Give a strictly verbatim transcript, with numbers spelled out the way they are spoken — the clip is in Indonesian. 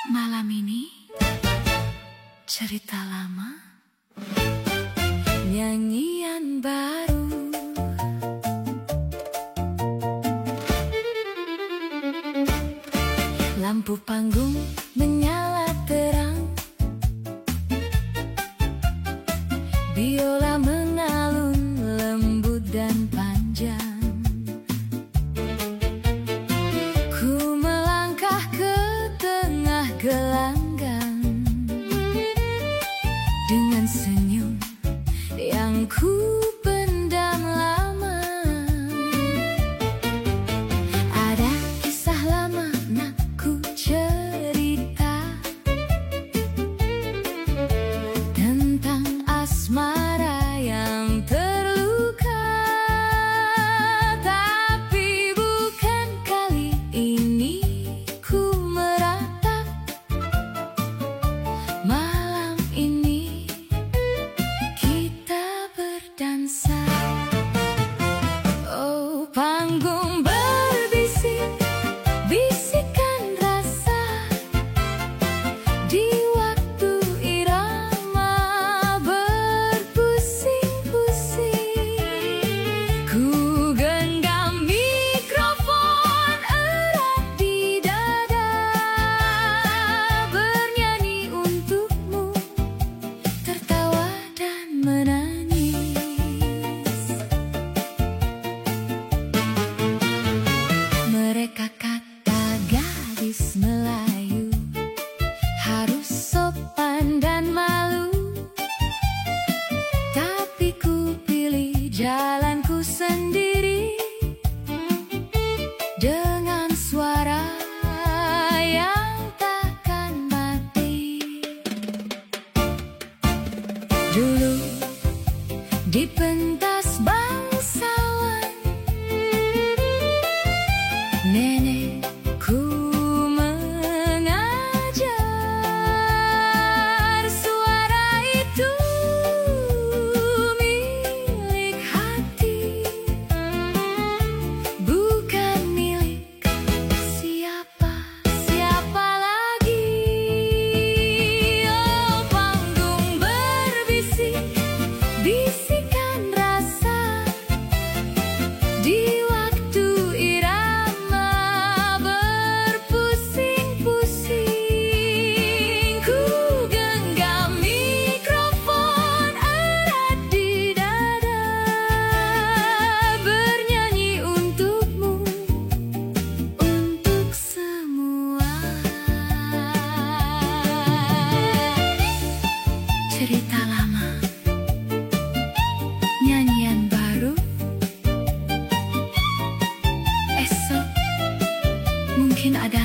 Malam ini cerita lama, nyanyian baru. Lampu panggung menyala terang, biola mengalun lembut dan panjang. Ku melangkah ke tengah gelanggang dengan senyum yang ku pendam lama. Ada kisah lama nak ku cerita tentang asmara yang terluka. Tapi bukan kali ini ku meratap. Malam ini kita berdansa. Oh, panggung berbisik, bisikan rasa di waktu irama berpusing-pusing. Ku genggam mikrofon erat di dada, bernyanyi untukmu, tertawa dan menangis. Mereka kata gadis Melayu harus sopan dan malu, tapi ku pilih jalanku sendiri dengan suara yang takkan mati. Dulu di pentas bangsawan, nenekku mengajar. Suara itu milik hati, bukan milik siapa-siapa lagi. Oh, panggung berbisik, bisikan rasa di waktu irama berpusing-pusing. Ku genggam mikrofon erat di dada, bernyanyi untukmu, untuk semua. Cerita lama, nyanyian baru. Esok mungkin ada